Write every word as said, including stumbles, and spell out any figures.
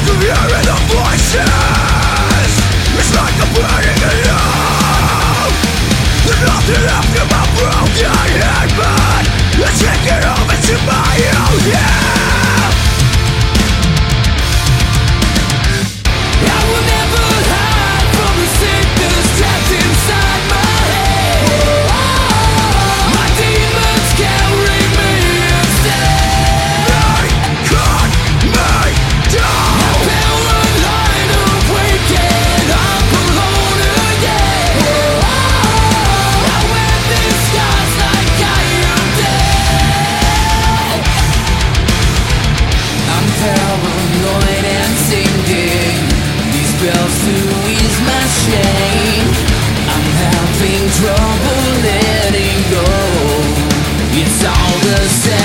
Hearing the voices, it's like a burning alarm. There's nothing left in my broken head, but I take it over to my own head. I will never hide from the sickness trapped inside my head. My demons carry me instead. They cut me down. Paranoid of waking up alone again. I wear these scars like I am dead. I'm paranoid and singing these bells to ease my shame. I'm having trouble letting go. It's all the same.